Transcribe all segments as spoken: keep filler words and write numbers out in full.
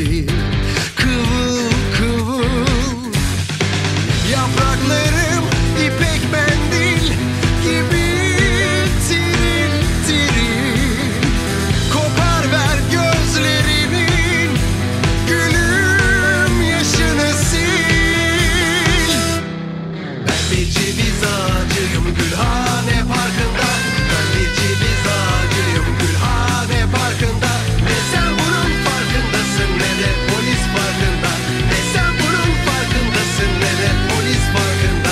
değil. Kıvıl kıvıl yapraklarım ipek mendil gibi tiril tiril. Kopar ver gözlerinin gülüm yaşını sil. Ben bir ceviz ağacıyım Gülhane Parkı'nda. Ben bir ceviz ağacıyım Gülhane Parkı'nda. Ne sen bunun farkındasın ne de polis farkında. Ne sen bunun farkındasın ne de polis farkında.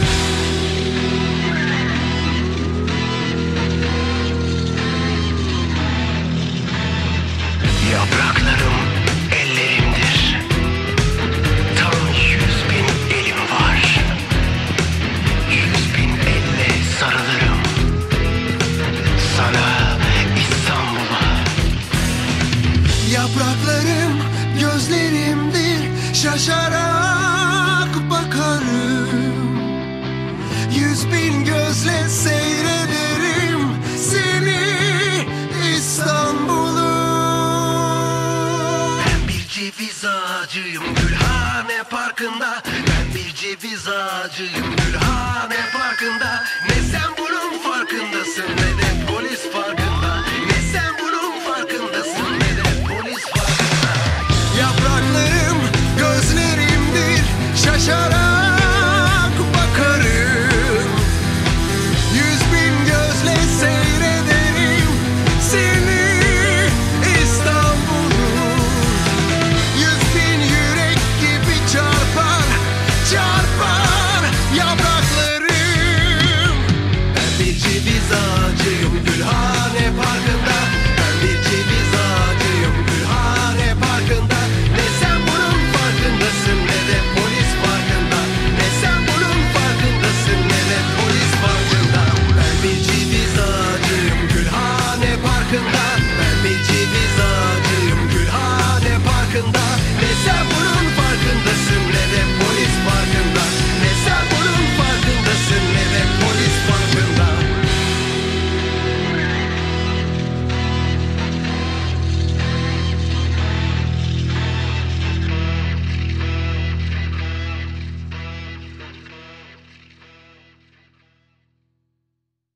Yapraklarım ellerimdir. Tam yüz bin elim var. Yüz bin elle sarılırım sana İstanbul'a. Yapraklarım gözlerimdir. Şaşarak bakarım. Yüz bin gözle seyrederim seni İstanbul'u. Ben bir ceviz ağacıyım Gülhane Parkı'nda. Ben bir ceviz ağacıyım Gülhane Parkı'nda. Ne sen bunun farkındasın ne de